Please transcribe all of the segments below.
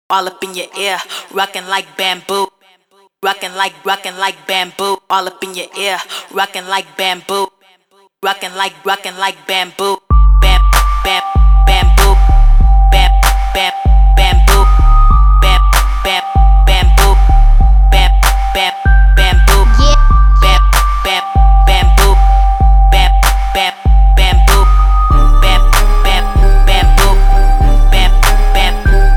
all up in your ear, rockin' like bamboo. Rockin' like bamboo, all up in your ear, rockin' like bamboo. Rockin' like bamboo. Bam, bam, bamboo. Bam, bam, bamboo. Bam, bam, bamboo. Bam, bam, bamboo. Bam, bam, bamboo. Bam, bam, bamboo. Bam, bam, bamboo. Bam, bam,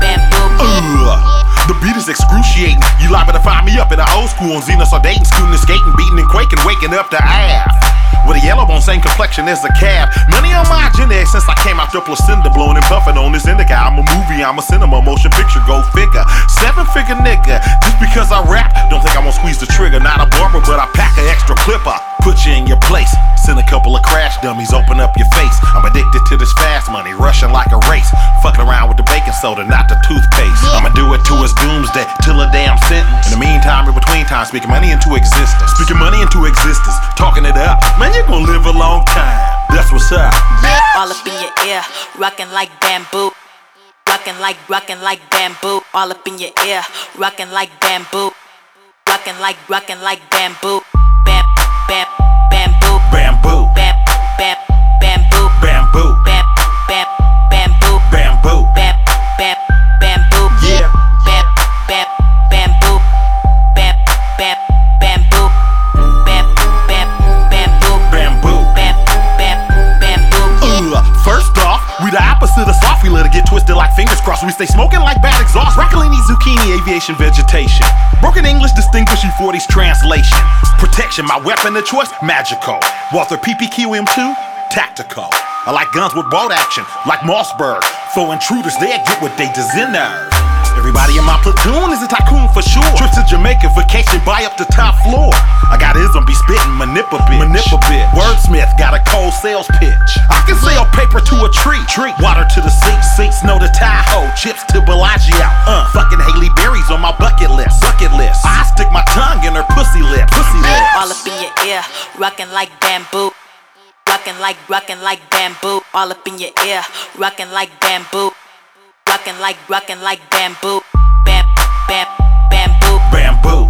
bamboo. The beat is excruciating. You liable to find me up in the old school on Xenos or Dayton, scooting and skating, beating and quaking, waking up the Ave. With a yellow bone, same complexion as a cab. Money on my agenda since I came out the placenta, blowing and puffing on this indica. I'm a movie, I'm a cinema, motion picture, go figure. 7-figure nigga, just because I rap, don't think I won't squeeze the trigger. Not a barber, but I pack an extra clipper. Put you in your place, send a couple of crash dummies, open up your face. I'm addicted to this fast money, rushing like a race. Fucking around with the baking soda, not the toothpaste. I'ma do it to his doomsday, till a damn sentence. In the meantime, in between time, speaking money into existence. Speaking money into existence, talking it up. Man, you're gonna live a long time. That's what's up. All up in your ear, rockin' like bamboo. Rockin' like bamboo. All up in your ear, rockin' like bamboo. Rockin' like bamboo. Bam, bam, bamboo. Bamboo. Bam, bam, bamboo. Bamboo. Bam, bam, bamboo. Bamboo. Bam, bam, bamboo. Yeah. Bam, bam, bamboo. Bam, bam, bamboo. Bam, bam, bamboo. Bamboo. Bam, bam, bamboo. First off, we the opposite of soft. We let it get twisted like fingers crossed. We stay smoking like bad exhaust. Broccolini, zucchini, aviation, vegetation. Broken English distinguish E40's translation. Protection, my weapon of choice, magical. Walther PPQM2, tactical. I like guns with bolt action, like Mossberg. For intruders, they get what they deserve. Everybody in my platoon is a tycoon for sure. Trips to Jamaica, vacation, buy up the top floor. I got ism, be spittin', manipulate. Wordsmith, got a cold sales pitch. I can sell paper to a tree. Water to the seats, snow to Tahoe, chips to Bellagio. Fucking Haley Berry's on my bucket list. I stick my tongue in her pussy lip. All up in your ear, rockin' like bamboo. Rockin' like bamboo. All up in your ear, rockin' like bamboo. Rockin' like bamboo. Bam, bam, bamboo. Bamboo.